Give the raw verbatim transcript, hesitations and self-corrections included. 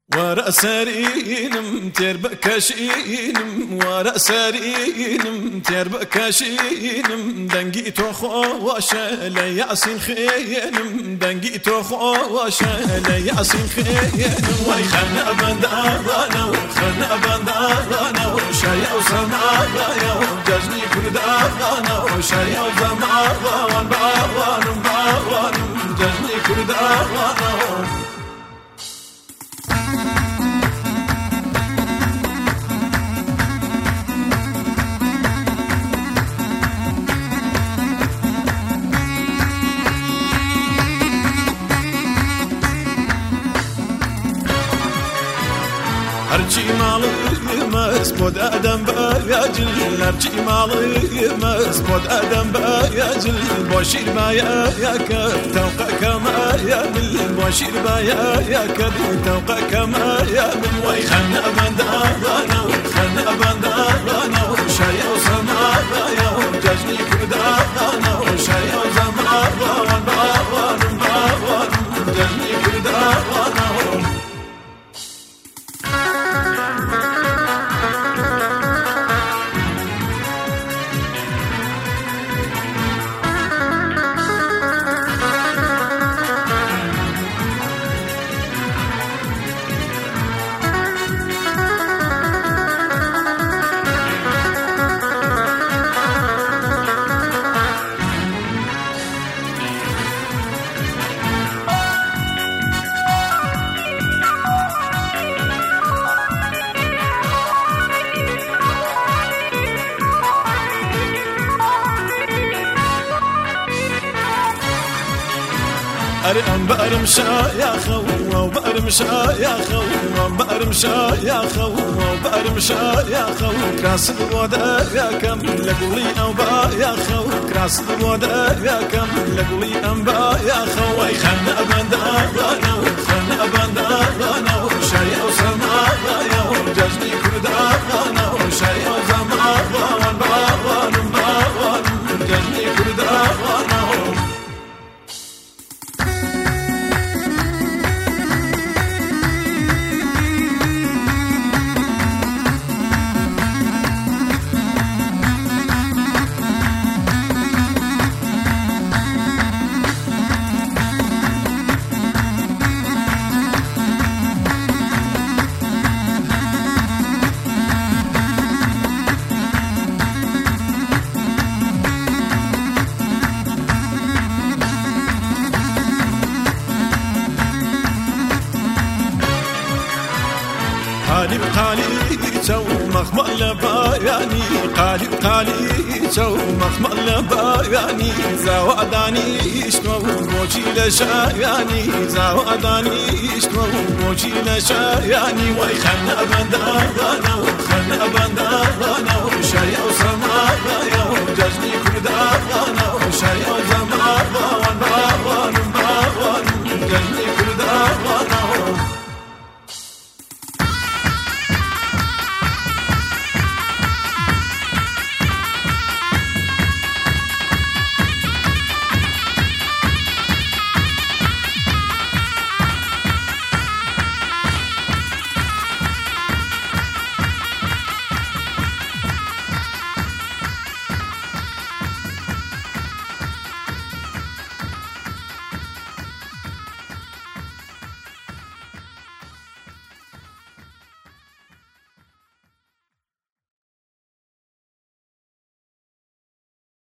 ورا سارينم تربك كاشينم ورا سارينم تربك كاشينم دنجي توخواشا لا ياسين خينم دنجي توخواشا لا ياسين خينم واي خنا بندانا خنا بندانا وشايا وسمانا يا ججني كردانا وشايا وزمانا باوان باوان ججني كردانا هرچی ماڵی مەس بۆ دادەم بەیاجل هەرچی ماڵی مەس بۆ دادەم بەیاجل بۆ شیر بایە یاکە تەوقەکەمایە بل بۆ شیر بایە یاکە تەوقەکەمایە بل وای خەنە بەنداوانە خەنە بەنداوانە شایە و سەماوایە جەژنی کوردانە شایە و زەماوان باوانم باوانم جەژنی کوردانە أرم بأرم شا يا خو وبأرم شا يا خو وبأرم شا يا خو وبأرم شا يا خو كراس الودا يا كم لقولي أنبا يا خو كراس الودا يا كم لقولي أنبا يا خو أي خنا بندانا خنا بندانا شايع وسما يا ججني كردانا شايع وسما وان باوان باوان ججني كردانا قالب قالي تو مخمل بياني قالب قالي تو مخمل بياني زواداني اشتو موجي لشاياني زواداني اشتو موجي لشاياني واي خنا بندانا خنا بندانا شايع وسمايا ججني كردانا شايع